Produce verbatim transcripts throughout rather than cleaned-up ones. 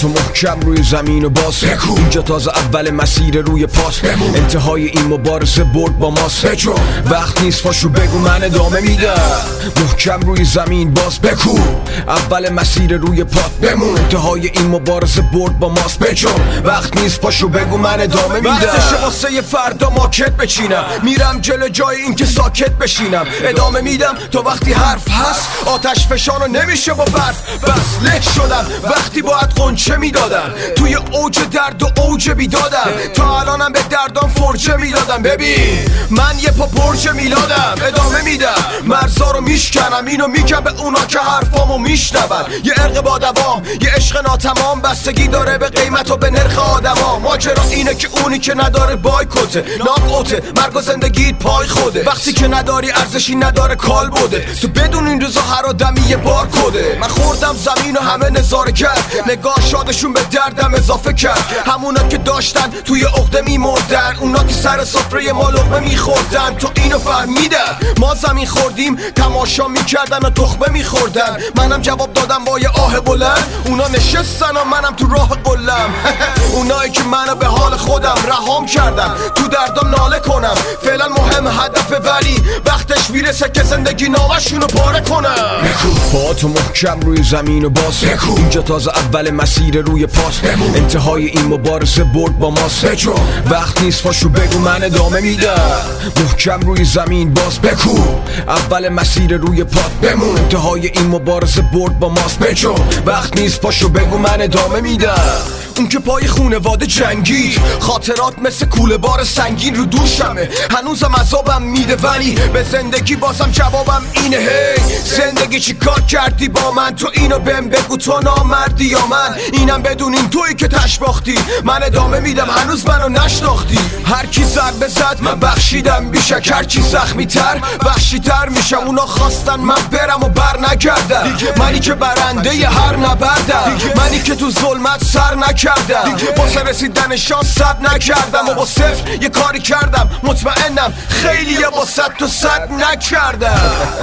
پاتو محکم روی زمین و باز بکو. اینجا تازه اول مسیر روی پاس بمون. انتهای این مبارزه برد با ماست. بجو وقت نیست پاشو بگو من ادامه میدم. محکم روی زمین باز بکو. اول مسیر روی پات بمون. انتهای این مبارزه برد با ماست. بجو وقت نیست پاشو بگو من ادامه میدم. وقتشه واسه یه فردا ماکت بچینم. میرم جلو جای این که ساکت بشینم. ادامه میدم تا وقتی حرف هست. آتش فشانو نمیشه با برف. بس له شدم وقتی باید قنچه میدادم. توی اوج درد و اوج بیدادم. تا الانم به دردام فرجه میدادم. ببین من یه پا برج میلادم. ادامه میدم مرزا رو میشکنم. اینو میگم به اونا که حرفامو میشنون. یه ارق با دوام یه عشق ناتمام. بستگی داره به قیمت و به نرخ آدما. ماجرا اینه که اونی که نداره بایکوته. ناکوته مرگ و زندگیت پای خوده. وقتی که نداری ارزشی نداره کال بوده. تو بدون این روزا هر آدمی یه بار کده. من خوردم زمین و همه نظاره کرد. نگاه شادشون به دردم اضافه کرد. همونا که داشتن توی عقده میمردن. اونا که سر سفره ما لقمه میخوردن. تو اینو فهمیدن ما زمین خوردیم تماشا میکردن و تخمه میخوردن. منم جواب دادم با یه آه بلند. اونا نشستن و منم تو راه قلم. اونایی که منو به حال خودم رهام کردن. تو دردم ناله کنم فعلا مهم هدفه. ولی وقتش میرسه که زندگی نامشونو پاره کنم. پاتو محکم روی زمین و باز بکو. اینجا تازه اول مسیر روی پاس بمون. انتهای این مبارزه برد با ماست. بجو وقت نیست پاشو بگو من ادامه میدم. محکم روی زمین باز بکو. اول مسیر روی پات بمون. انتهای این مبارزه برد با ماست. بجو وقت نیست پاشو بگو من ادامه میدم. اون که پای خونواده جنگید. خاطرات مثل کوله بار سنگین رو دوشمه. هنوزم عذابم میده ولی به زندگی بازم جوابم اینه. هی زندگی چی کار کردی با من؟ تو اینو بهم بگو تو نامردی یا من؟ اینم بدونین تویی که تشباختی. من ادامه میدم هنوز منو نشناختی. هر کی زد به زد من بخشیدم بیشک. هر کی زخمی تر وحشی تر میشم. اونا خواستن من برم و بر نگردم. منی که برنده ی هر نبردم. منی که تو ظلمت سر نکردم. واسه رسیدن شانس صد نکردم. و با صفر یه کاری کردم. مطمئنم خیلی یه با صد تو صد نکردم.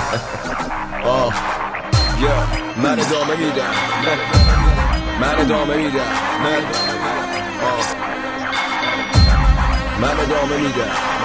آه من ادامه میدم. من ادامه میدم. من ادامه میدم.